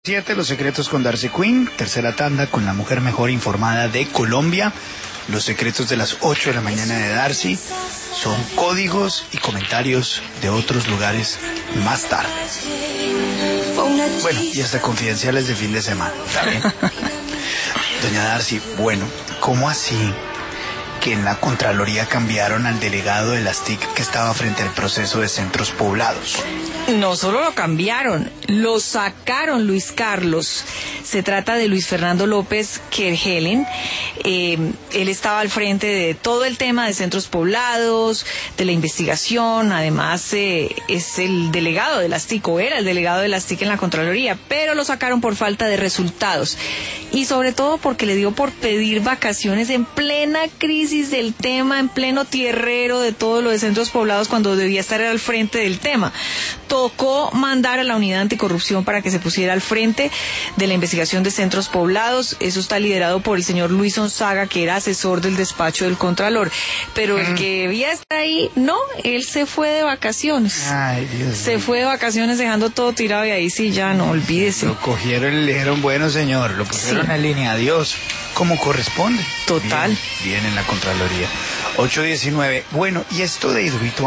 7, los secretos con Darcy Quinn, tercera tanda con la mujer mejor informada de Colombia. Los secretos de las 8 de la mañana de Darcy son códigos y comentarios de otros lugares más tarde. Bueno, y hasta confidenciales de fin de semana, ¿está bien? Doña Darcy, bueno, ¿cómo así que en la Contraloría cambiaron al delegado de las TIC que estaba frente al proceso de centros poblados? No solo lo cambiaron, lo sacaron, Luis Carlos. Se trata de Luis Fernando López Kerhelen. Él estaba al frente de todo el tema de centros poblados, de la investigación. Además, es el delegado de las TIC, o era el delegado de las TIC en la Contraloría, pero lo sacaron por falta de resultados. Y sobre todo porque le dio por pedir vacaciones en plena crisis del tema, en pleno tierrero de todo lo de centros poblados, cuando debía estar al frente del tema. Tocó mandar a la unidad anticorrupción para que se pusiera al frente de la investigación de centros poblados. Eso está liderado por el señor Luis Onzaga, que era asesor del despacho del Contralor. Pero el que debía estar ahí, no, él se fue de vacaciones. Ay, Dios se mío. fue de vacaciones dejando todo tirado, y ahí sí ya no, olvídese. Lo cogieron y le dijeron, bueno señor, lo pusieron en línea, adiós, como corresponde. Total. Bien en la Contraloría. 8:19. Bueno, y esto de Hidroituango